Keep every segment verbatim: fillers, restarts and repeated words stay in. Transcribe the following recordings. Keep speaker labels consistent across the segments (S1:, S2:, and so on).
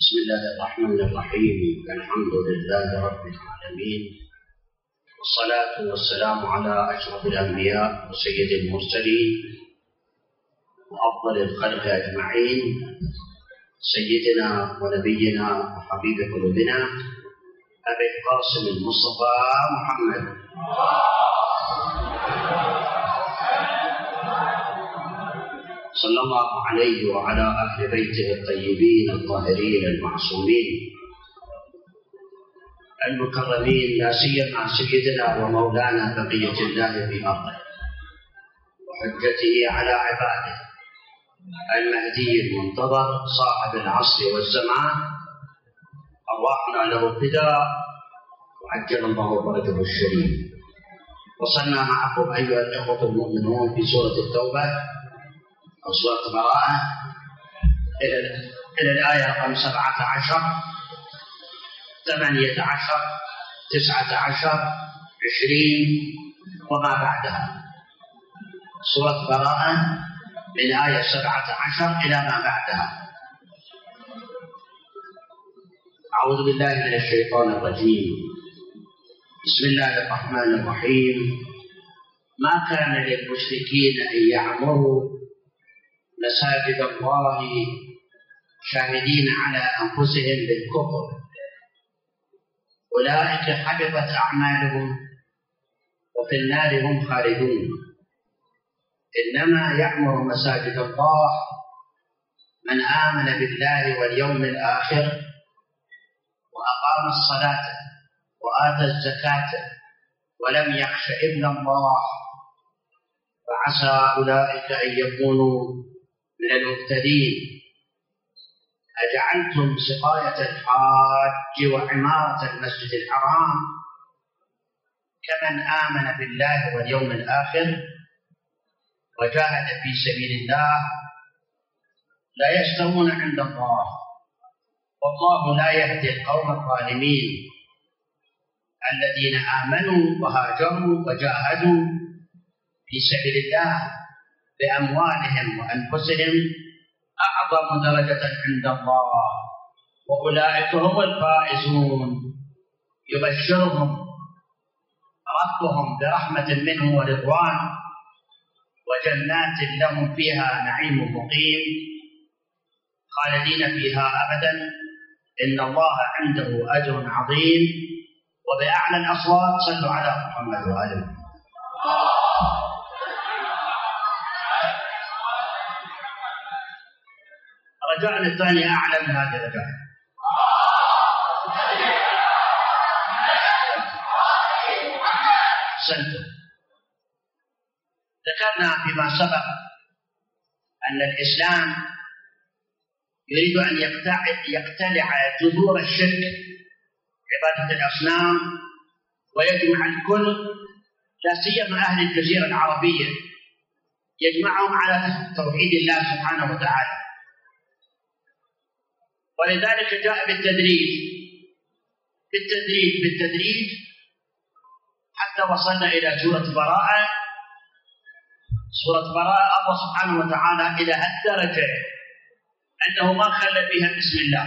S1: بسم الله الرحمن الرحيم. الحمد لله رب العالمين، والصلاة والسلام على أشرف الأنبياء وسيد المرسلين وأفضل الخلق أجمعين، سيدنا ونبينا وحبيب قلوبنا أبي القاسم المصطفى محمد صلى الله عليه وعلى أهل بيته الطيبين الطاهرين المعصومين المكرمين، لا سيما سيدنا ومولانا بقية الله في أرضه وحجته على عباده المهدي المنتظر صاحب العصر والزمان، أرواحنا له فداء وعجل الله بركه الشريف. وصلنا معكم أيها الإخوة المؤمنون في سورة التوبة أو سورة براءة إلى إلى الآية رقم سبعة عشر، ثمانية عشر، تسعة عشر، عشرين وما بعدها. سورة براءة من آية سبعة عشر إلى ما بعدها. أعوذ بالله من الشيطان الرجيم. بسم الله الرحمن الرحيم. ما كان للمشركين أن يعمروا مساجد الله شاهدين على أنفسهم بالكفر، أولئك حبطت أعمالهم وفي النار هم خالدون. إنما يعمر مساجد الله من آمن بالله واليوم الآخر وأقام الصلاة وآتى الزكاة ولم يخش إلا الله، فعسى أولئك أن يكونوا من المهتدين. أجعلتم سقاية الحاج وعمارة المسجد الحرام كمن آمن بالله واليوم الآخر وجاهد في سبيل الله لا يستوون عند الله، والله لا يهدي القوم الظالمين. الذين آمنوا وهاجروا وجاهدوا في سبيل الله بأموالهم وأنفسهم أعظم درجة عند الله، وأولئك هم الفائزون. يبشرهم ربهم برحمة منه ورضوان وجنات لهم فيها نعيم مقيم خالدين فيها أبدا، إن الله عنده أجر عظيم. وبأعلى الأصوات صلوا على محمد وآله. رجعنا الثاني أعلى من هذه الرجاء. سنتم. ذكرنا فيما سبق أن الإسلام يريد أن يقتلع جذور الشرك عبادة الأصنام ويجمع الكل، لا سيما أهل الجزيرة العربية، يجمعهم على توحيد الله سبحانه وتعالى. ولذلك جاء بالتدريج بالتدريج بالتدريج حتى وصلنا إلى سورة براءة. سورة براءة الله سبحانه وتعالى إلى الدرجة أنه ما خلى فيها بسم الله.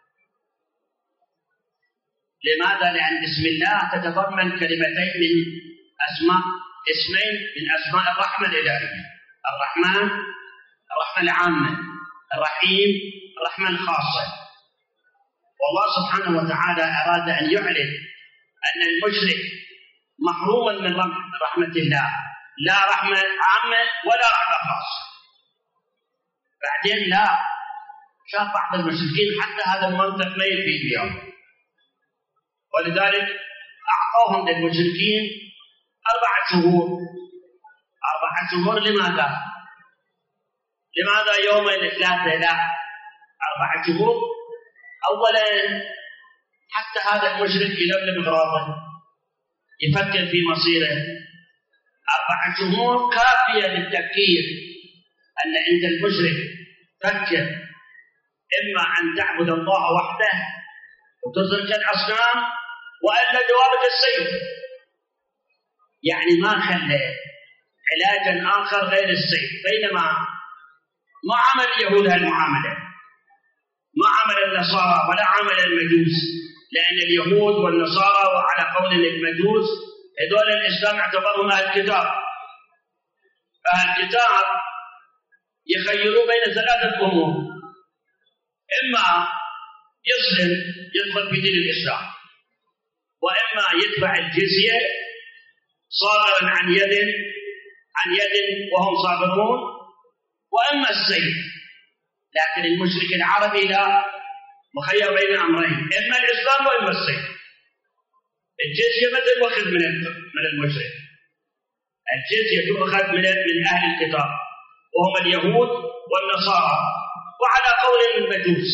S1: لماذا؟ لأن بسم الله تتضمن كلمتين من أسماء اسمين من أسماء الرحمة الإلهية: الرحمن الرحمة العامة، الرحيم الرحمة الخاصة. والله سبحانه وتعالى أراد أن يعلن أن المشرك محروم من رحمة الله، لا رحمة عامة ولا رحمة خاصة. بعدين لا شاف بعض المشركين حتى هذا المنطق ما يفي اليوم، ولذلك أعطوهم للمشركين أربعة شهور. أربعة شهور لماذا؟ لماذا يومين ثلاثة؟ لا، أربعة شهور. أولا حتى هذا المشرك يلملم غراضه، يفكر في مصيره. أربعة شهور كافية للتفكير أن عند المشرك فكر إما أن تعبد الله وحده وتترك الأصنام، وإلا جوابك السيف. يعني ما خلى علاجا آخر غير السيف. بينما ما عمل اليهود هالمعاملة، ما عامل النصارى ولا عامل المجوس، لأن اليهود والنصارى وعلى قول المجوس هذول الإسلام اعتبرهم أهل الكتاب. أهل الكتاب يخيروا بين ثلاثة أمور: إما يسلم يدخل في دين الإسلام، وإما يدفع الجزية صابرا عن يد عن يد وهم صابرون، وإما السيف. لكن المشرك العربي لا، مخير بين أمرين: إما الإسلام وإما السيف. الجزية مثل وخذ من من المشرك، الجزية تؤخذ من من أهل الكتاب وهم اليهود والنصارى وعلى قول المجوس.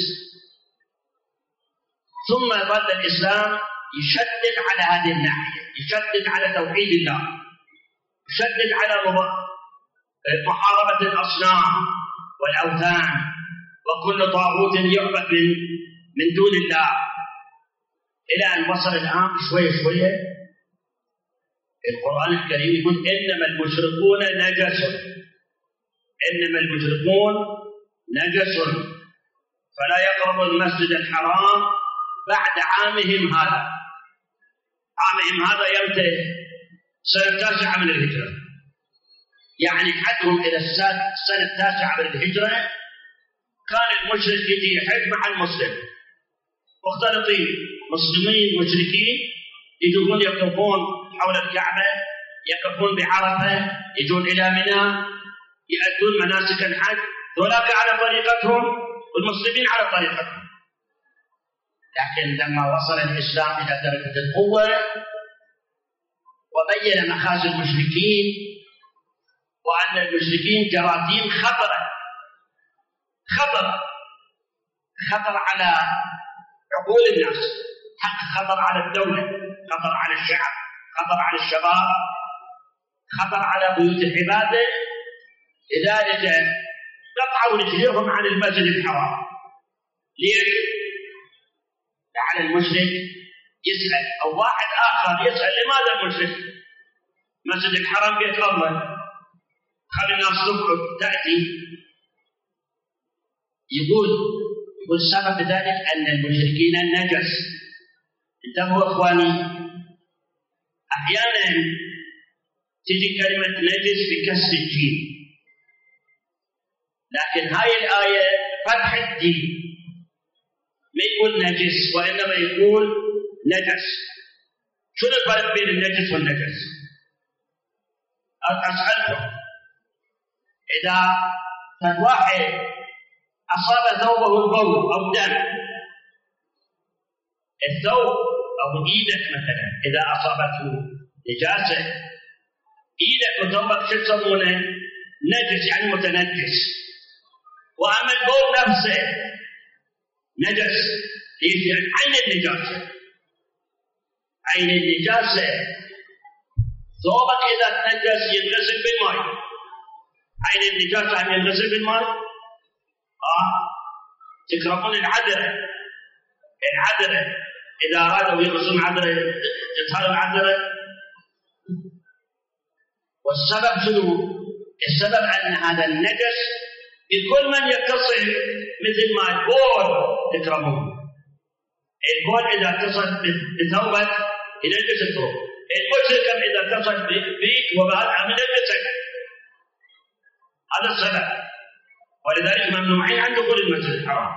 S1: ثم ظل الإسلام يشدد على هذه الناحية، يشدد على توحيد الله، يشدد على محاربة الأصنام والأوثان وكل طاغوت يعبد من من دون الله، إلى أن وصل الآن شوية شوية القرآن الكريم يقول: إنما المشركون نجس، إنما المشركون نجس فلا يقربوا المسجد الحرام بعد عامهم هذا. عامهم هذا ينتهي سنة التاسعة من الهجرة، يعني حدهم إلى السنة التاسعة من الهجرة كان المشرك يجي يحج مع المسلم مختلطين، مسلمين مشركين، يجون يقفون حول الكعبة، يقفون بعرفة، يجون إلى منى، يؤدون مناسك الحج، ذولاك على طريقتهم والمسلمين على طريقتهم. لكن لما وصل الإسلام إلى درجة القوة وبين مخازي المشركين وأن المشركين جراثيم خطرة خطر خطر على عقول الناس، خطر على الدولة، خطر على الشعب، خطر على الشباب، خطر على بيوت العبادة، لذلك قطعوا رجليهم عن المسجد الحرام. ليش؟ لعل المشرك يسأل، أو واحد آخر يسأل: لماذا المشرك؟ مسجد الحرام بيت الله، خلي الناس تقعد تأتي. يقول يقول سبب ذلك أن المشركين النجس. انتبهوا إخواني، أحيانا تجي كلمة نجس بكسر الجيم، لكن هاي الآية فتح الدين، ما يقول نجس وإنما يقول نجس. شنو الفرق بين النجس والنجس؟ أسألكم: إذا كان واحد أصاب ثوبه البول أو دم، الثوب أو إيدك مثلا إذا أصابته نجاسة، إيدك وثوبك شو يسمونه؟ نجس، يعني متنجس. وأما البول نفسه نجس. ليش؟ يعني عين النجاسة، عين النجاسة. ثوبك إذا تنجس ينغسل بالماء، عين النجاسة أن ينغسل بالماء. آه. تكرهون العذرة، العذرة إذا أرادوا يغسلون عذرة تطهر العذرة. والسبب شنو؟ السبب أن هذا النجس بكل من يتصل، مثل ما البول تكرهون، البول إذا اتصل بثوبك ينجس الثوب، المشرك إذا اتصل بك وبهذا من ينجسك. هذا السبب، ولذلك ممنوعين عن دخول المسجد الحرام.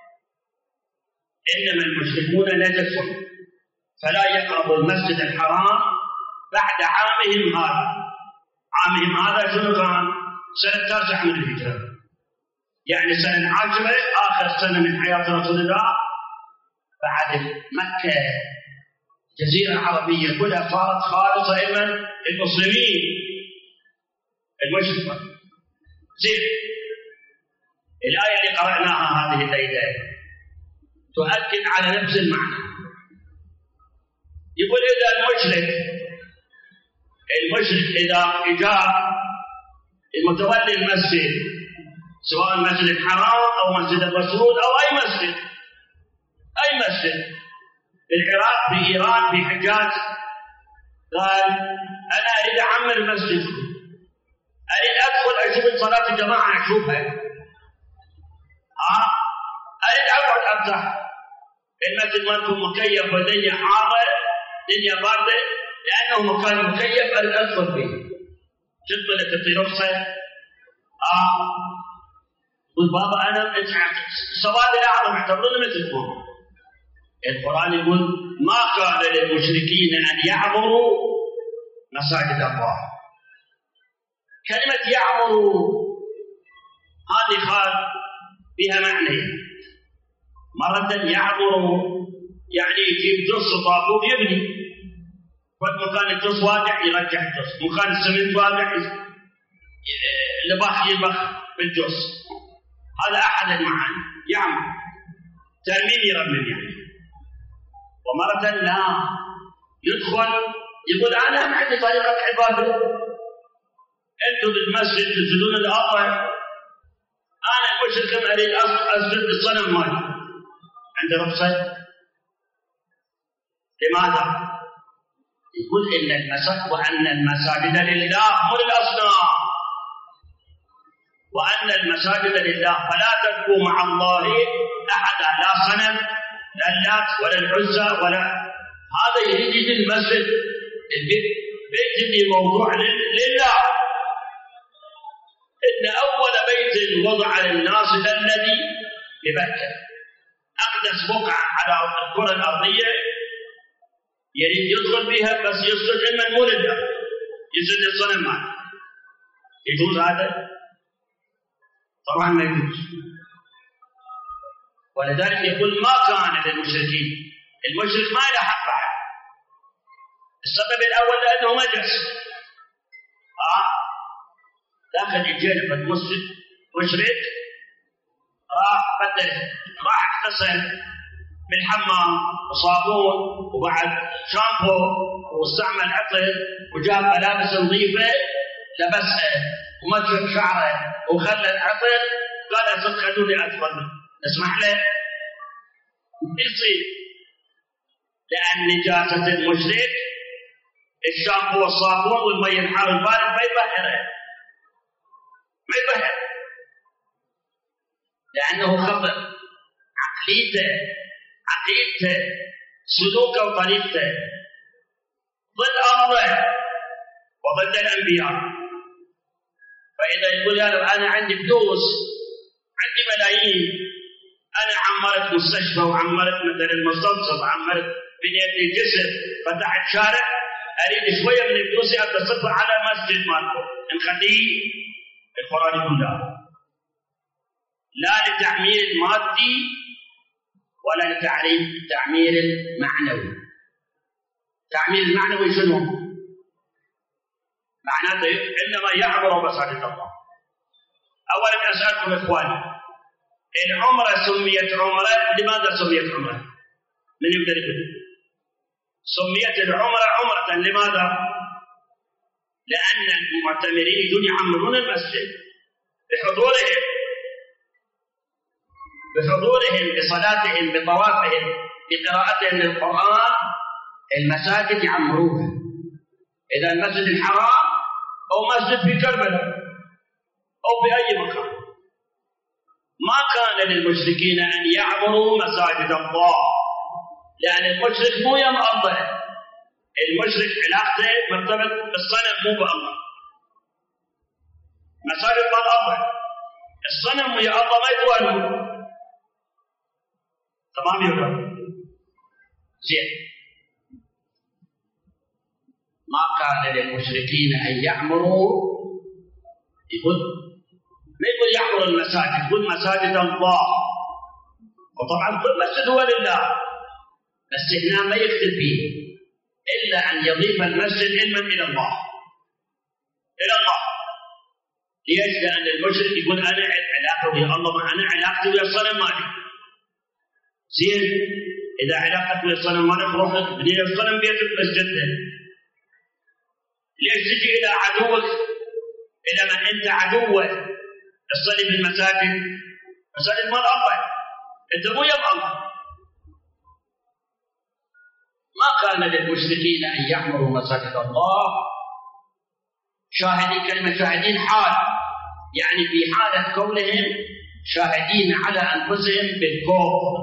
S1: إنما المشركون نجس فلا يقربوا المسجد الحرام بعد عامهم هذا. عامهم هذا شنو كان؟ سنة التاسعة من الهجرة، يعني سنة العاشرة، آخر سنة من حياة رسول الله. بعد مكة الجزيرة العربية كلها صارت خالصة إلى المسلمين المشركة. زين، الآية اللي قرأناها هذه الليلة تؤكد على نفس المعنى. يقول: إذا المشرك المشرك إذا جاء المتولي المسجد، سواء مسجد الحرام أو مسجد الرسول أو أي مسجد، أي مسجد في العراق، في إيران، في حجاز، قال: أنا أريد أعمر المسجد، أريد أدخل أشوف صلاة الجماعة، أشوفها. آه. أريد أقعد أرتاح. المسجد مالكم مكيف والدنيا حارة، دنيا باردة، لأنه مكان مكيف أريد أدخل فيه. تدخل تعطي رخصة؟ آه. قل بابا أنا السواد الأعظم اعتبروني مثلكم. القرآن يقول ما كان للمشركين أن يعمروا مساجد الله. كلمة يعمروا هذه خال فيها معنى. مرة يعمروا يعني يجيب جص طابور يبني، فمكان الجص واقع يرجع الجص، مكان السمنت واقع لبخ يبخ بالجص. هذا أحد المعاني. يعمر ترميم يرمم يعني. ومرة لا يدخل يقول أنا ما عندي طريقة عبادة، أنتم بالمسجد تسجدون الأرض، أنا المشرك أريد أسجد الصنم مالي، عندي رخصة؟ لماذا؟ يقول إن المساجد وأن المساجد لله مو للأصنام، وأن المساجد لله فلا تدعوا مع الله أحدا، لا صنم لا اللات ولا العزى ولا. هذا يريد يجي المسجد بيت اللي موضوع لله. إن أول بيت وضع للناس الذي بمكة، أقدس بقعة على الكرة الأرضية، يريد يدخل بها بس يسجد علما مو لله، يسجد للصنم ماله. يجوز هذا؟ طبعا ما يجوز. ولذلك يقول ما كان للمشركين، المشرك ما له حق بعد. السبب الأول لأنه مجلس. آه داخل الجنة قد مسجد مشرك راح بدل راح اغتسل بالحمام وصابون وبعد شامبو واستعمل عطر وجاب ملابس نظيفة لبسها ومسح شعره وخلى العطر، قال أسد خلوني أدخل اسمح له يصير، لأن نجاسة المشرك الشامبو والصابون والمي الحار البارد ما يطهره ما يطهر، لأنه خطر. عقليته عقيدته سلوكه وطريقته ضد أمره وضد الأنبياء. فإذا يقول يا رب أنا عندي فلوس، عندي ملايين، أنا عمرت مستشفى وعمرت مثلا مستوصف وعمرت بنيت لي جسر، فتحت شارع، أريد شوية من فلوسي أتصل على مسجد مالكم نخليه. القرآن يقول لا، لا لتعمير المادي ولا لتعمير المعنوي. تعمير المعنوي شنو؟ معناته إنما يعبر مساجد الله. أولا أسألكم إخواني، العمرة سميت عمرة، لماذا سميت عمرة؟ من يقدر يقول؟ سميت العمرة عمرة لماذا؟ لأن المعتمرين يجون يعمرون المسجد بحضورهم بحضورهم بصلاتهم بطوافهم بقراءتهم للقرآن. المساجد يعمروها، إذا المسجد الحرام أو مسجد في كربلاء أو بأي مكان. ما كان للمشركين أن يعمروا مساجد الله، لأن المشرك مو يم الله، المشرك علاقته مرتبط بالصنم مو بالله. مساجد مال الله، الصنم ويا الله ما يتوالون. تمام يا رب؟ زين. ما كان للمشركين أن يعمروا، يقول ما يقول يعمروا المساجد، يقول مساجد الله. وطبعا كل مسجد هو لله، بس هنا ما يكتب فيه إلا أن يضيف المسجد علما إلى الله إلى الله. ليش؟ لأن المشرك يقول أنا علاقتي ويا الله، ما أنا علاقتي ويا الصنم مالي. زين، إذا علاقتك ويا الصنم مالك روح ابني الصنم بيتك مسجدك. ليش تجي إلى عدوك؟ إلى من أنت عدوه تصلي في المساجد؟ مساجد مال الله، أنت مو يم الله. ما كان للمشركين أن يعمروا مساجد الله. شاهدين كلمة شاهدين حال، يعني في حالة كونهم شاهدين على أنفسهم بالكفر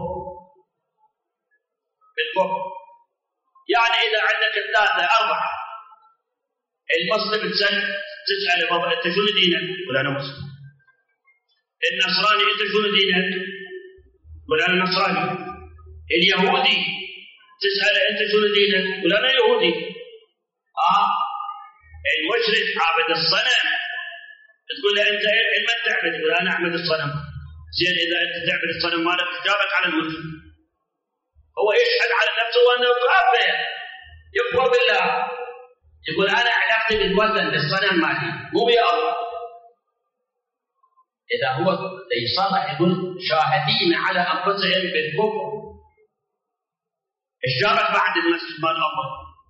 S1: بالكفر. يعني إذا عندك ثلاثة أربعة، المسلم تسأل بابا أنت شنو دينك؟ يقول أنا مسلم. النصراني أنت شنو دينك؟ يقول أنا نصراني. اليهودي تسأل أنت شنو دينك؟ يقول أنا يهودي. آه المشرك عابد الصنم تقول له أنت من تعبد؟ يقول أنا أعبد الصنم. زين إذا أنت تعبد الصنم مالك جابك على المسلم. هو يشهد على نفسه أنه كافر يكفر بالله، يقول أنا علاقتي بالوثن بالصنم مالي مو يا الله. إذا هو يصرح يقول شاهدين على أنفسهم بالكفر، إيش جابك بعد المسجد مال الله؟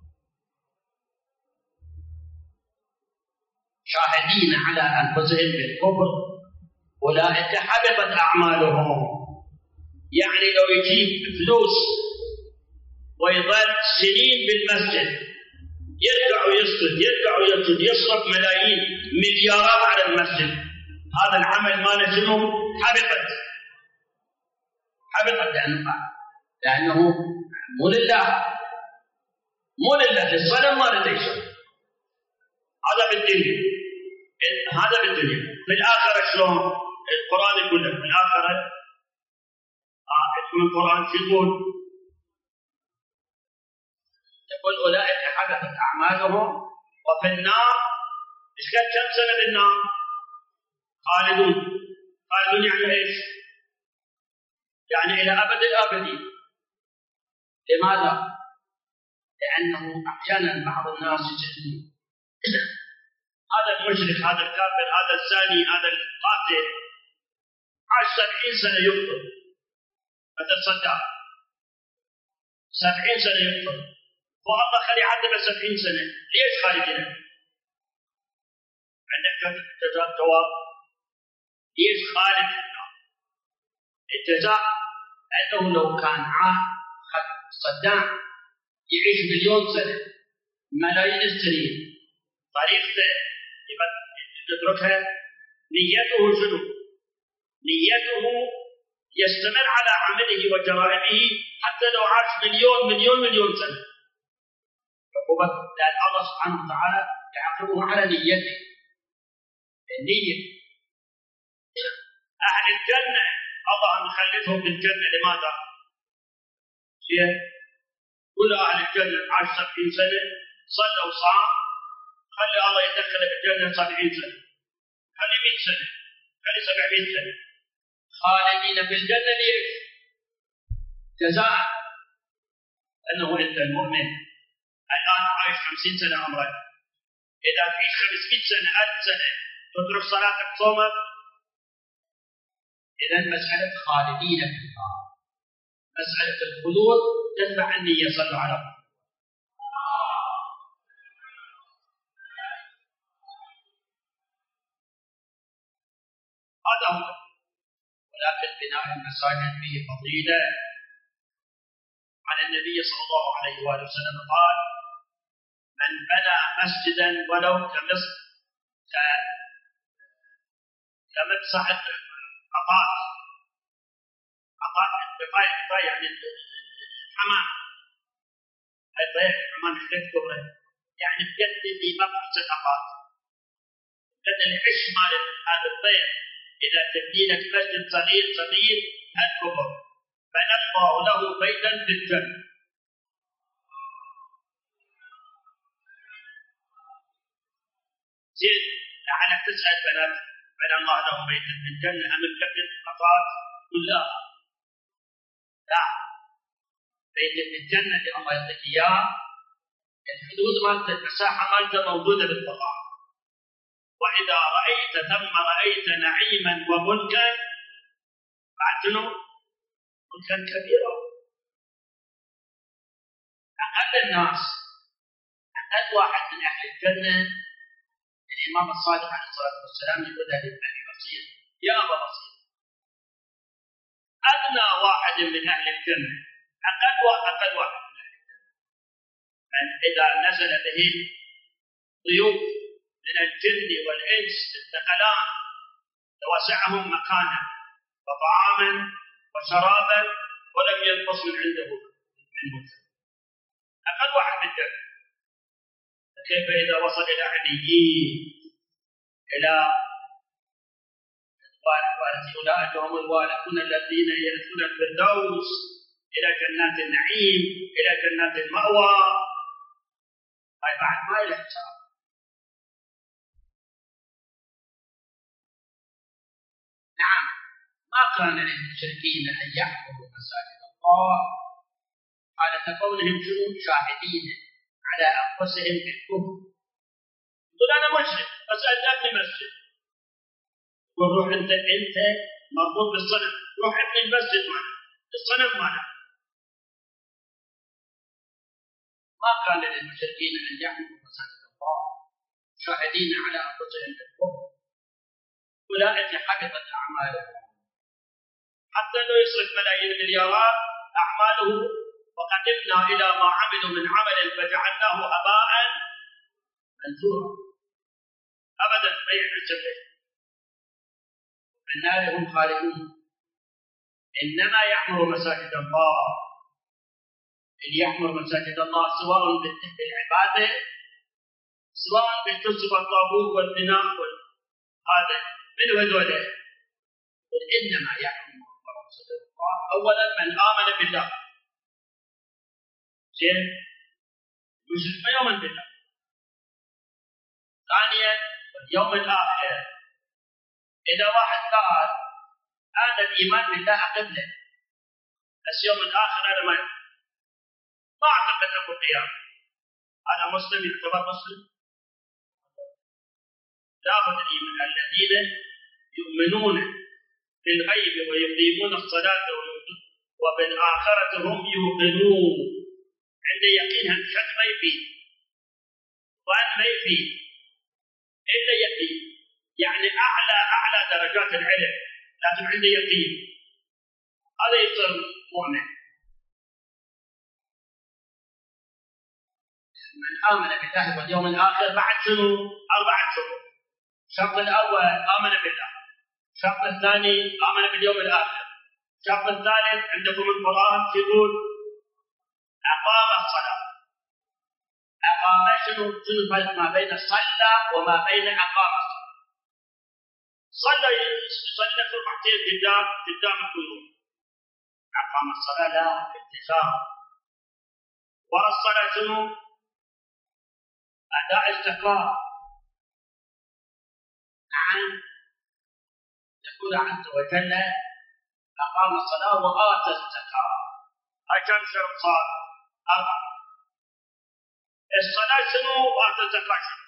S1: شاهدين على أنفسهم بالكفر أولئك حبطت أعمالهم. يعني لو يجيب فلوس ويظل سنين بالمسجد يرجع ويسجد يرجع ويسجد يصرف ملايين مليارات على المسجد، هذا العمل ماله شنو؟ حبطت حبطت لأنه لأنه مو لله مو لله، للصنم ما لديه شيء. هذا بالدنيا هذا بالدنيا. في الآخرة شلون؟ القرآن يقول لك في الآخرة آه اسم القرآن شو يقول؟ يقول أولئك حبطت أعمالهم وفي النار. إيش قد كم سنة بالنار؟ خالدون. خالدون يعني إيش؟ يعني إلى أبد الآبدين. لماذا؟ لأنه أحيانا بعض الناس يجدون هذا المشرك هذا الكافر هذا الزاني هذا القاتل عاش سبعين سنة يقتل، مثل صدام سبعين سنة يقتل، والله خلي عذبه سبعين سنة. ليش خالدنا؟ عندك جواب؟ ليش خالد في النار؟ الجزاء أنه لو كان عاد صدام يعيش مليون سنة ملايين السنين، طريقته تتركها. نيته شنو؟ نيته يستمر على عمله وجرائمه حتى لو عاش مليون مليون مليون سنة. عقوبة لأن الله سبحانه وتعالى يعاقبه على نيته. النية. أهل الجنة الله مخلفهم بالجنة. لماذا؟ شيء كل أهل الجنة عاش سبعين سنة صلى وصام، خلي الله يدخل بالجنة سبعين سنة، خلي مئة سنة، خلي سبعمئة سنة، خالدين في الجنة. ليش؟ جزاء أنه أنت المؤمن الآن عايش خمسين سنة عمرك، إذا تعيش خمسمئة سنة ألف سنة تترك صلاتك صومك، إذا مسألة خالدين في النار، مسألة الخلود تدفع النية. صلوا على الله. هذا هو. ولكن بناء المساجد فيه فضيلة. عن النبي صلى الله عليه وآله وسلم قال: من بنى مسجدا ولو كمصر كمبسح قطات قطات البقايا البقايا يعني الحمام البيع الحمام شكل كبره، يعني بقد اللي مقص قطات بقد العش مال هذا البيع. إذا تبني لك مسجد صغير صغير الكبر فنبقى له بيتا في الجنة. زين، لعلك تسأل بنات بنى الله له بيتا في الجنة أم الكبر فقط؟ قل لا لا، بيت في الجنة اللي الله يعطيك إياه الحدود مالته المساحة مالته موجودة بالطبع. وإذا رأيت ثم رأيت نعيما وملكا بعد شنو؟ ملكا كبيرا. أقل الناس أقل واحد من أهل الجنة الإمام الصادق عليه الصلاة والسلام يقول لأبي بصير: يا أبا بصير، أدنى واحد من أهل الجنة أقل وأقل واحد من أهل الجنة من إذا نزل به ضيوف من الجن والإنس الثقلان توسعهم مكانا وطعاما وشرابا ولم ينقص من عنده من مسلم، أقل واحد بالجنة. فكيف إذا وصل إلى عليين، إلى أولئك هم الوارثون الذين يرثون الفردوس، إلى جنات النعيم، إلى جنات المأوى، هاي بعد ما إلى حساب. نعم، ما كان للمشركين أن يعمروا مساجد الله حالة كونهم شنو شاهدين على أنفسهم بالكفر. يقول أنا مشرك بس أدبني مسجد، وروح أنت أنت مربوط بالصنم، روح ابن المسجد معنا الصنم معنا. ما كان للمشركين أن يعمروا مساجد الله شاهدين على أنفسهم بالكفر، أولئك حبطت أعمالهم. حتى لو يصرف ملايين المليارات أعماله، وقدمنا إلى ما عملوا من عمل فجعلناه هباء منثورا. أبدا ما يحدث به، في النار هم خالدون. إنما يعمر مساجد الله، اللي يعمر مساجد الله سواء بالعبادة سواء بالكسب والطاغوت والبناء هذا من هذول. إنما يعمر مساجد الله أولا من آمن بالله، زين، يشرك ما يؤمن بالله. ثانيا اليوم الآخر، إذا واحد قال أنا الإيمان بالله قبله بس يوم الآخر أنا ما ما أعتقد أنه القيامة، أنا مسلم يعتبر مسلم؟ لابد الإيمان. الذين يؤمنون بالغيب ويقيمون الصلاة وبالآخرة هم يوقنون، عند يقين هم شك ما يفيد، ظن ما يفيد إلا يقين، يعني أعلى أعلى درجات العلم لكن عنده يقين، هذا يصير مؤمن. من آمن بالله واليوم الآخر بعد شنو؟ أربعة شروط. الشرط الأول آمن بالله، الشرط الثاني آمن باليوم الآخر، الشرط الثالث عندكم القرآن يقول أقام الصلاة. أقام شنو؟ شنو الفرق ما بين صلى وما بين أقام الصلاة؟ صلى يصلي ركعتين قدام قدام القيوم، أقام الصلاة لا انتظام. ورا الصلاة شنو؟ أداء الزكاة. نعم، يقول عز وجل أقام الصلاة وآتى الزكاة. هاي كم شرط صار؟ أربعة. الصلاة شنو وآتى الزكاة شنو؟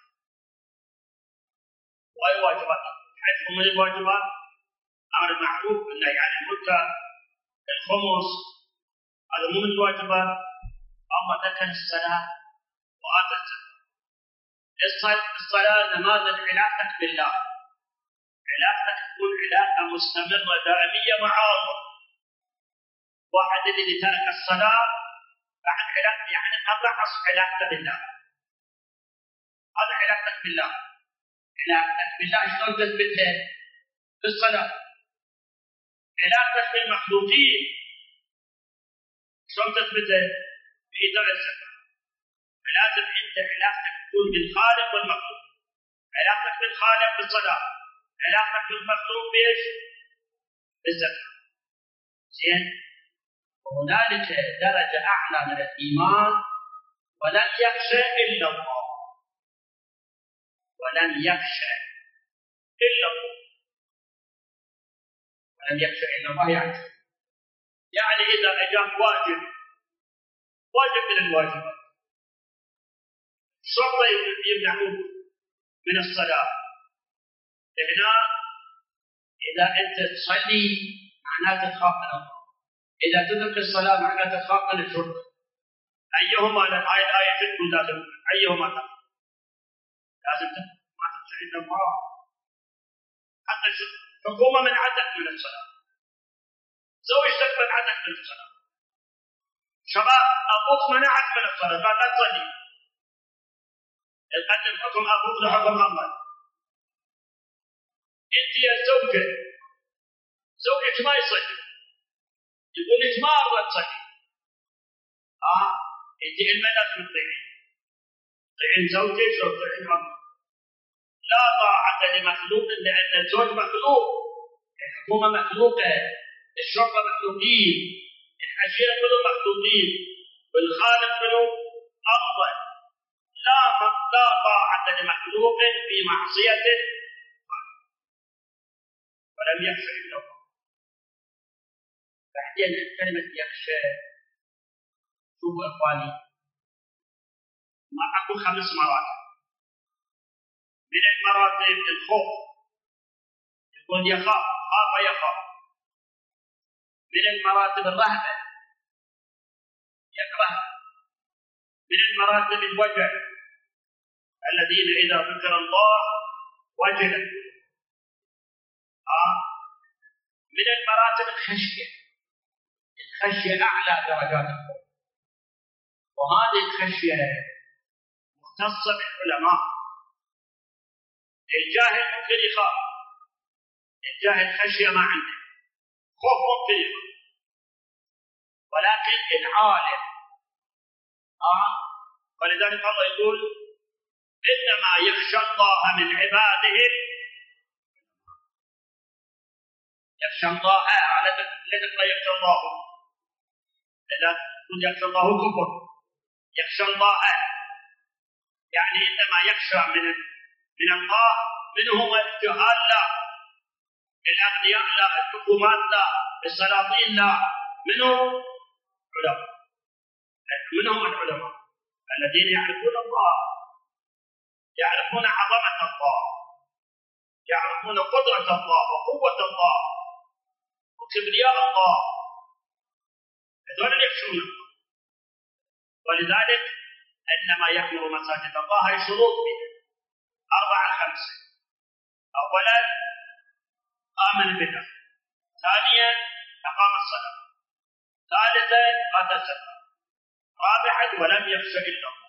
S1: وهي واجبات. حيث من الواجبات أمر المعروف والنهي عن المنكر، الخمس هذا مو من الواجبات. أما ذكر الصلاة وآتى الزكاة. الصلاة نماذج علاقتك بالله، علاقتك تكون علاقة مستمرة دائمية مع الله. واحد الذي ترك الصلاة بعد علاقة يعني قطع علاقته بالله. هذا علاقتك بالله. علاقتك بالله شلون تثبتها؟ بالصلاة. علاقتك بالمخلوقين شلون تثبتها؟ بإيتاء الزكاة. فلازم أنت علاقتك تكون بالخالق والمخلوق. علاقتك بالخالق بالصلاة، علاقتك بالمخلوق بإيش؟ بالزكاة. زين؟ وهنالك درجة أعلى من الإيمان، ولن يخشى إلا الله. ولن يخشى إلا الله. ولن يخشى إلا الله يعني يعني إذا أجاب واجب واجب من الواجبات، شرطة يمنعوك من الصلاة. هنا إذا أنت تصلي معناته تخاف من الله، إذا تترك الصلاة معناته تخاف من الشرطة. أيهما هاي الآية تقول لازم أيهما تخاف؟ لازم ما تخشى إلا الله. حتى الحكومة منعتك من الصلاة، زوجتك منعتك من الصلاة، شباب أبوك منعك من الصلاة قال لا تصلي، يقدم حكم أبوك لحكم الله. أنت يا زوجة زوجك ما يصلي يقول لك ما أرضى تصلي، آه يجي لنا لازم تطيعين، تطيعين زوجك أو تطيعين ربك. لا طاعة لمخلوق لأن الزوج مخلوق، الحكومة مخلوقة، الشرطة مخلوقين، العشيرة كلهم مخلوقين، والخالق منه أفضل. لا لا طاعة لمخلوق في معصية ولم يخشى إلا الله. بعدين كلمة يخشى، شوفوا إخواني، ما أكو خمس مراتب من المراتب. الخوف، يقول يخاف، خاف يخاف. من المراتب الرهبة، يكره. من المراتب الوجع، الذين إذا ذكر الله وجلت. آه. من المراتب الخشية، الخشية أعلى درجات الخوف، وهذه الخشية مختصة بالعلماء. الجاهل ممكن يخاف، الجاهل خشية ما عنده، خوف ممكن يخاف، ولكن العالم آه. ولذلك الله يقول إنما يخشى الله من عباده، يخشى الله لا تقول يخشى الله، لا تقول يخشى الله كفر، يخشى الله يعني إنما يخشى من من الله. من هم الجهال؟ لا. الأغنياء لا، الحكومات لا، السلاطين لا. منهم علماء، منهم العلماء الذين يعرفون الله، يعرفون عظمة الله، يعرفون قدرة الله وقوة الله وكبرياء الله، هذول يخشون الله. ولذلك إنما يعمر مساجد الله هي شروط بها أربعة خمسة. أولا آمن بالله، ثانيا أقام الصلاة، ثالثا آتى الزكاة، رابعا ولم يخش إلا الله.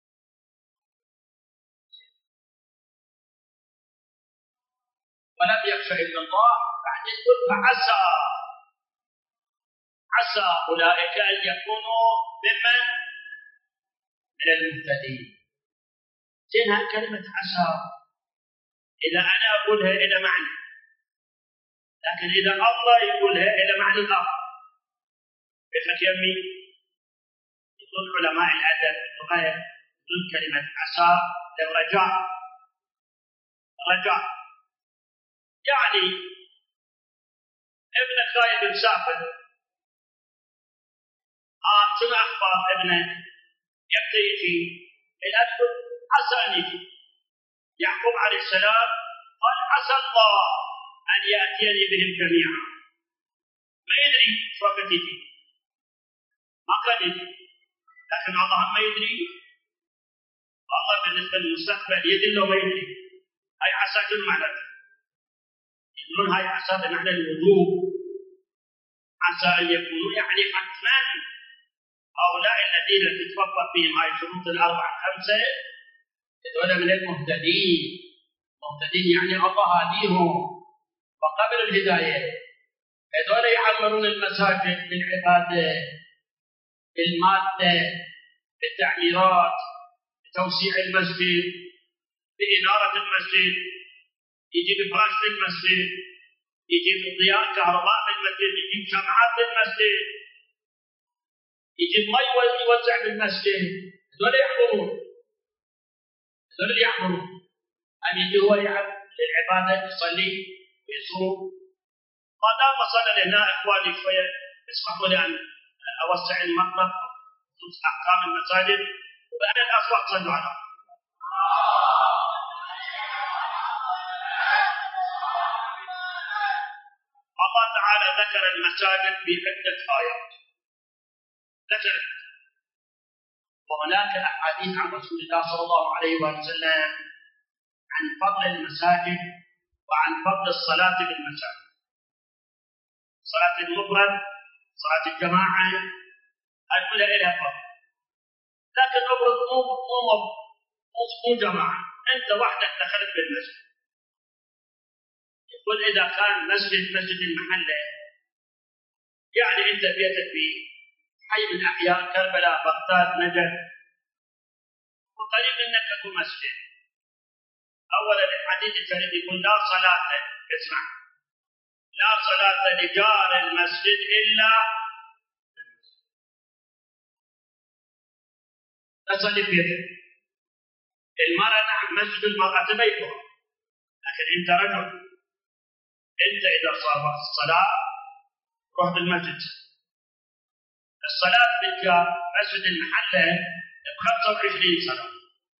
S1: ولم يخش إلا الله. بعدين يقول فعسى، عسى أولئك أن يكونوا ممن من المهتدين. زين كلمة عسى إذا أنا أقولها إلى معنى، لكن إذا الله يقولها إلى معنى آخر. كيف يمي؟ يقول علماء الأدب اللغة يقول كلمة عسى للرجاء، رجاء يعني ابنك خايف مسافر، آه شنو أخبار ابنك؟ يبدأ يجي الأدب عسى أن يجي. يعقوب عليه السلام قال عسى الله أن يأتيني بهم جميعا. ما يدري شو وقت يجي، ما كان يدري، لكن الله ما يدري. الله بالنسبة للمستقبل يدري لو ما يدري. هاي عسى شنو معناتها؟ يقولون هاي عسى بمعنى الوجوب، عسى أن يكونوا يعني حتما هؤلاء الذين تتوفق فيهم هاي الشروط الأربعة خمسة هذول من المهتدين. مهتدين يعني الله هديهم وقبل الهداية. هذول يعمرون المساجد بالعبادة، بالمادة، بالتعميرات، بتوسيع المسجد، بإنارة المسجد، يجيب فراش في المسجد، يجيب ضياء كهرباء في المسجد، يجيب شمعات في المسجد، يجيب مي يوزع في المسجد. هذول يعمرون، هذول يعمرون. أم يجي هو يعمل للعبادة، يصلي ويصوم. ما دام وصل لهنا إخواني شوية اسمحوا لي أن أوسع المطلب بخصوص أحكام المساجد، وبعد الأصوات صلوا على الله تعالى. ذكر المساجد في عدة آيات، ذكر وهناك أحاديث عن رسول الله صلى الله عليه وسلم عن فضل المساجد وعن فضل الصلاة بالمساجد. صلاة المفرد، صلاة الجماعة، هاي كلها لها فضل. لكن المفرد مو مو مو مو جماعة، أنت وحدك دخلت بالمسجد، يقول إذا كان مسجد مسجد المحلة، يعني أنت بيتك في حي من أحياء كربلاء بغداد نجف وقريب منك أكو مسجد، أولا الحديث الشريف يقول لا صلاة، اسمع، لا صلاة لجار المسجد إلا تصلي في بيتك. المرأة نعم مسجد المرأة بيتها، لكن أنت رجل، أنت إذا صار الصلاة روح بالمسجد. الصلاة بالجار مسجد المحلة ب خمسة وعشرين صلاة،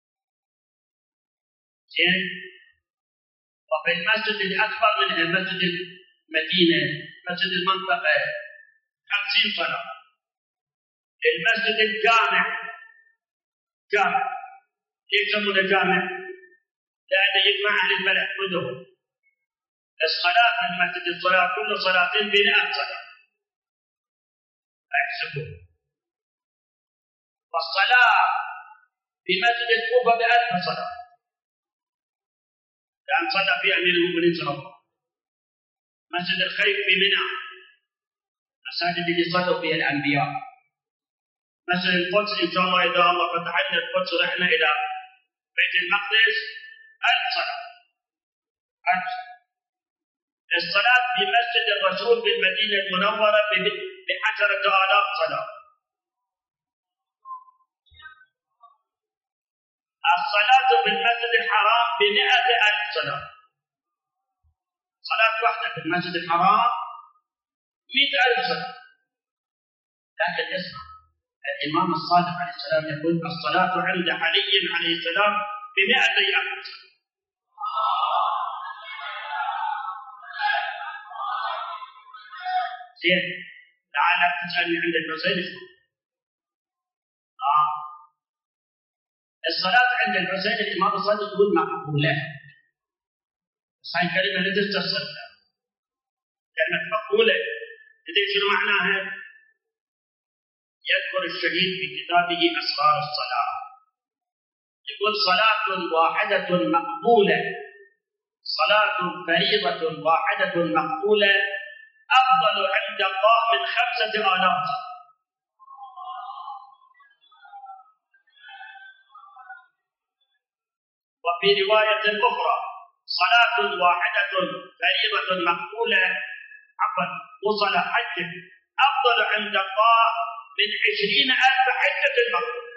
S1: زين؟ وفي المسجد الأكبر منها مسجد المدينة، مسجد المنطقة، خمسين صلاة. المسجد الجامع، جامع، ليش يسمونه جامع؟ لأنه يجمع أهل البلد كلهم. الصلاة في المسجد، الصلاة كل صلاتين بمئة صلاة، احسبوا. والصلاة في مسجد الكوفة بألف صلاة، لأن صلى فيها أمير المؤمنين صلى الله عليه وسلم. مسجد الخيف في منى، مساجد اللي صلوا فيها الأنبياء. مسجد القدس إن شاء الله إذا الله فتح لنا القدس ورحنا إلى بيت المقدس ألف صلاة، ألف. الصلاة في مسجد الرسول بالمدينة المنورة بعشرة آلاف صلاة. الصلاة في المسجد الحرام بمئة ألف صلاة، صلاة واحدة في المسجد الحرام مئة ألف صلاة. لكن اسمع، الإمام الصادق عليه السلام يقول الصلاة عند علي عليه السلام بمئتي ألف صلاة. زين، لعلك تسألني عند الحسين شو؟ آه. الصلاة عند الحسين الإمام الصادق يقول مقبولة، بس هاي كلمة لا تستصل، كلمة مقبولة تدري شنو معناها؟ يذكر الشهيد في كتابه أسرار الصلاة، يقول صلاة واحدة مقبولة، صلاة فريضة واحدة مقبولة أفضل عند الله من خمسة آلاف. وفي رواية أخرى صلاة واحدة فريضة مقبولة عفوا وصل حج أفضل عند الله من عشرين ألف حجة مقبولة.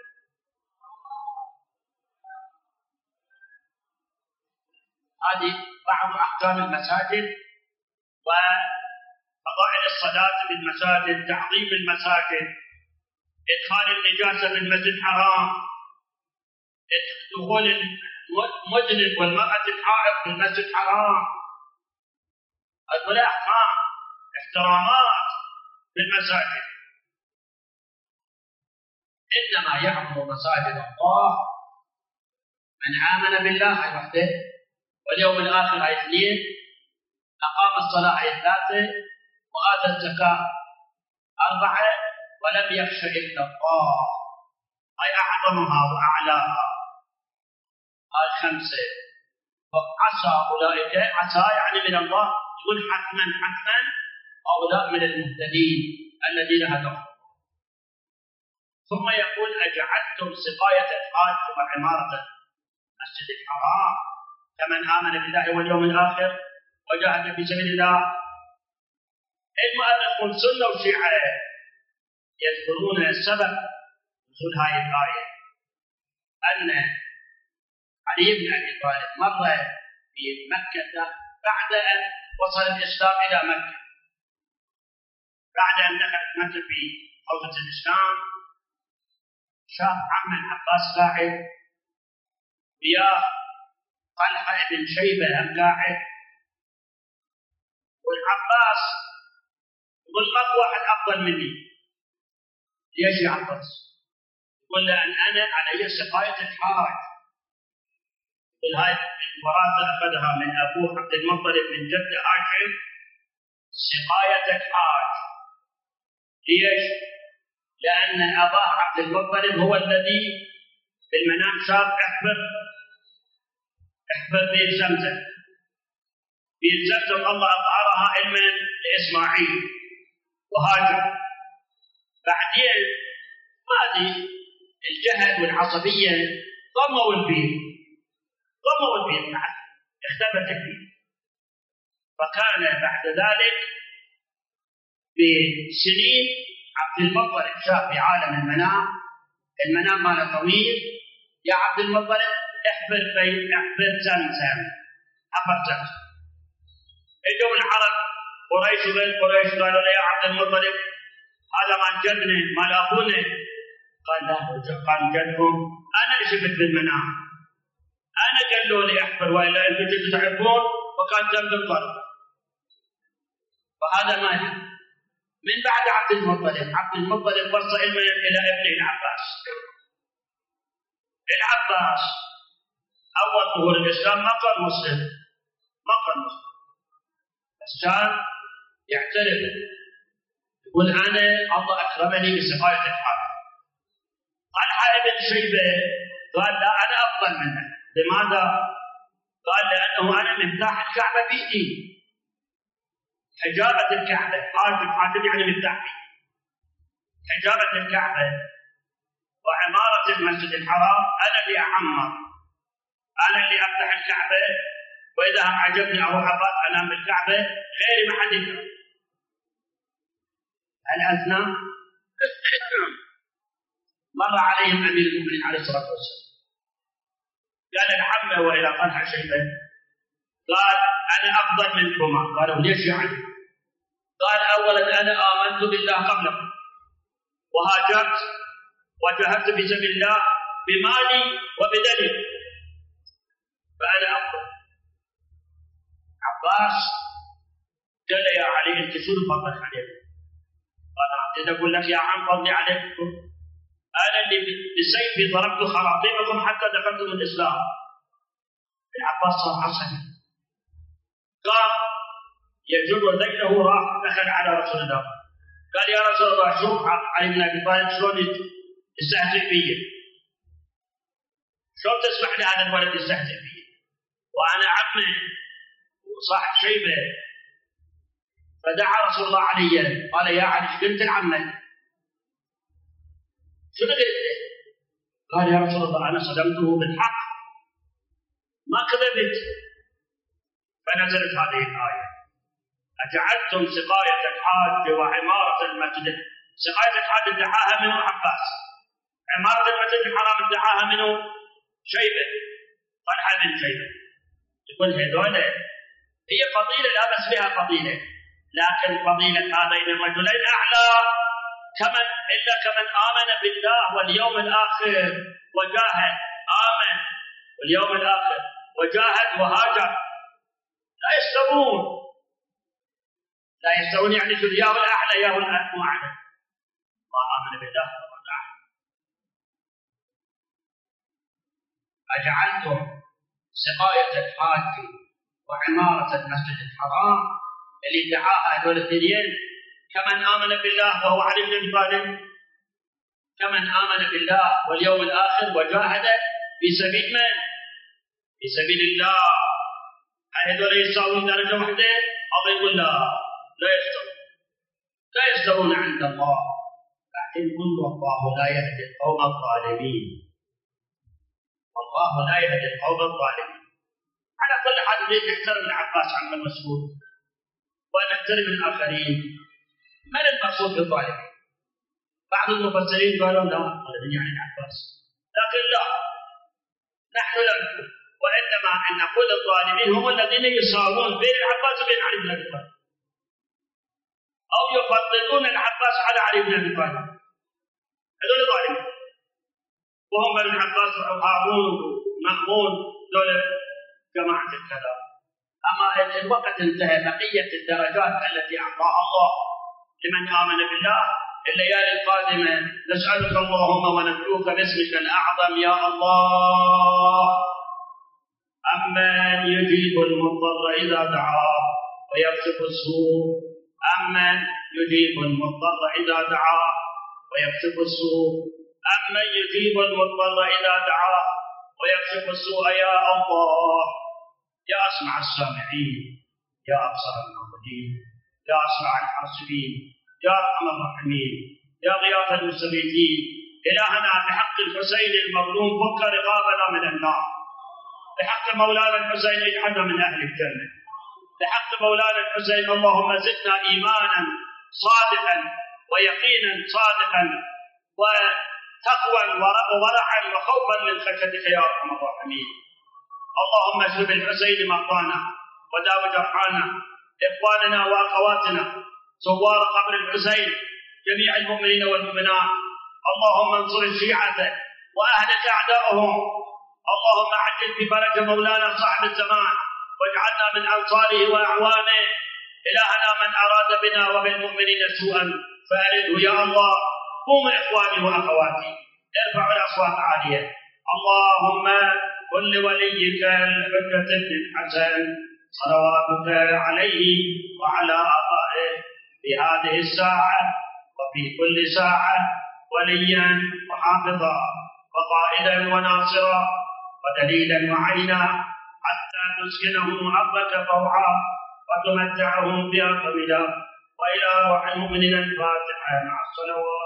S1: هذه بعض أحكام المساجد وفضائل الصلاة بالمساجد، تعظيم المساجد، إدخال النجاسة بالمسجد الحرام، دخول المجنب والمرأة الحائض بالمسجد الحرام، هذول أحكام احترامات بالمساجد. إنما يعمر مساجد الله من آمن بالله وحده واليوم الآخر أي اثنين، أقام الصلاة أي ثلاثة، وآتى الزكاة أربعة، ولم يخش إلا الله أي أعظمها وأعلاها هاي خمسة. وعسى أولئك، عسى يعني من الله، يقول حتما حتما هؤلاء من المهتدين الذين هدوا. ثم يقول أجعلتم سقاية الحاج وعمارة المسجد الحرام كمن آمن بالله واليوم الآخر وجاهد في سبيل الله. المؤرخون سنة وشيعة يذكرون سبب نزول هذه الآية أن علي بن أبي طالب مر في مكة بعد أن وصل الإسلام إلى مكة، بعد أن دخلت مكة في حوزة الإسلام، شاف عم العباس قاعد وياه طلحة بن شيبة هم قاعد، والعباس يقول ماكو واحد أفضل مني. ليش يا عباس؟ يقول لأن أنا علي سقاية الحاج. يقول هاي الوراثة أخذها من أبوه عبد المطلب من جد هاشم، سقاية الحاج. ليش؟ لأن أباه عبد المطلب هو الذي في المنام شاف احفر احفر بير زمزم في زمزم الله أظهرها علما لإسماعيل وهاجر. بعدين هذه الجهل والعصبية ضموا البيت ضموا البيت بعد اختفت البيت. فكان بعد ذلك بسنين عبد المطلب شاف في عالم المنام، المنام ماله طويل، يا عبد المطلب احفر بيت احفر زمزم، حفر زمزم. اجوا العرب قريش وغير قريش قالوا له يا عبد المطلب هذا مال جدنا مال ابونا. قال لا قال جدهم انا اللي شفت بالمنام، انا قالوا لي احفر والا انتم كنتوا تعرفون وكان جنب الضرب. فهذا مال من بعد عبد المطلب. عبد المطلب وصل الى ابنه العباس. العباس اول ظهور الاسلام ما كان مسلم ما كان مسلم بس كان يعترف يقول انا الله اكرمني بسقايه الحاكم. قال حارب بن شيبه قال لا انا افضل منك. لماذا؟ قال لانه انا مفتاح الكعبه بايدي، حجابه الكعبه، حاجب حاجب يعني مفتاح، حجابه الكعبه وعماره المسجد الحرام انا اللي اعمر، انا اللي افتح الكعبه، واذا عجبني اروح ابات انام بالكعبه غيري ما حد يقدر. الأثناء مر عليهم أمير المؤمنين عليه الصلاة والسلام قال العمة وإلى طلحة شيبة قال أنا أفضل منكما. قالوا ليش يعني؟ قال أولا أنا آمنت بالله قبلكم وهاجرت وجاهدت في سبيل الله بمالي وبدني فأنا أفضل. عباس قال يا علي أنت شو فضلك عليكم؟ قال أعطيت أقول لك يا عم فضلي عليكم أنا اللي بسيفي ضربت خراطيمكم حتى دخلتم الإسلام. العباس صار عصبي قام يجر ذيله راح دخل على رسول الله قال يا رسول الله شوف علي بن أبي طالب شلون يستهزئ بي، شلون تسمح لهذا الولد يستهزئ بي وأنا عمه وصاحب شيبة. فدعا رسول الله عليا قال يا علي ايش قلت لعمك؟ شنو قلت له؟ قال يا رسول الله انا صدمته بالحق ما كذبت. فنزلت هذه الايه اجعلتم سقايه الحاج وعماره المسجد. سقايه الحاج ادعاها منه عباس، عماره المسجد الحرام ادعاها منه شيبه طلحه بن شيبه. يقول هذول هي فضيله لا بس بها فضيله، لكن فضيلة هذين الرجلين أعلى كمن إلا كمن آمن بالله واليوم الآخر وجاهد. آمن واليوم الآخر وجاهد وهاجر لا يستوون لا يستوون يعني في اليوم الأعلى يوم الأعلى. ما آمن بالله وجاهد. أجعلتم سقاية الحاج وعمارة المسجد الحرام اللي ادعاها هذول الاثنين كمن آمن بالله وهو علي بن أبي طالب، كمن آمن بالله واليوم الآخر وجاهد في سبيل من؟ في سبيل الله. هل هذول يساوون درجة واحدة؟ الله يقول لا لا يستوون لا يستوون عند الله. لكن قل والله لا يهدي القوم الظالمين. الله لا يهدي القوم الظالمين. على كل حال نريد نحترم العباس عم المسؤول ونحترم الآخرين. من المقصود بالظالمين؟ بعض المفسرين قالوا لا الظالمين يعني العباس، لكن لا نحن لم نقول، وإنما أن نقول الظالمين هم الذين يساوون بين العباس وبين علي بن أبي طالب أو يفضلون العباس على علي بن أبي طالب. هذول ظالمين وهم بنو العباس وهارون ومأمون دول جماعة الكلام. أما الوقت انتهى بقية الدرجات التي أعطاها الله لمن آمن بالله. الليالي القادمة نسألك اللهم وندعوك باسمك الأعظم يا الله أمن يجيب المضطر إذا دعاه ويكشف السوء، أمن يجيب المضطر إذا دعاه ويكشف السوء، أمن يجيب المضطر إذا دعاه ويكشف السوء يا الله يا أسمع السامعين يا أبصر الناظرين، يا أسرع الحاسبين، يا أرحم الراحمين، يا غياث المستغيثين. إلهنا بحق الحسين المظلوم فك رقابنا من النار، بحق مولانا الحسين اجعلنا من أهل الجنة، بحق مولانا الحسين اللهم زدنا إيمانا صادقا ويقينا صادقا وتقوى وورعا وخوفا من خشيتك يا أرحم الراحمين. اللهم اشف بالحسين مرضانا وداو جرحانا، إخواننا وأخواتنا زوار قبر الحسين، جميع المؤمنين والمؤمنات. اللهم انصر الشيعة وأهلك أعداءهم. اللهم عجل بفرج مولانا صاحب الزمان واجعلنا من أنصاره وأعوانه. إلهنا من أراد بنا وبالمؤمنين سوءا فأرده يا الله. قوموا إخواني وأخواتي ارفعوا الأصوات عالية. اللهم كن لوليك الحجة بن الحسن صلواتك عليه وعلى آبائه في هذه الساعة وفي كل ساعة وليا وحافظا وقائدا وناصرا ودليلا وعينا حتى تسكنهم أرضك طوعا وتمتعهم بها طويلا. وإلى روح المؤمنين الفاتحة مع الصلوات.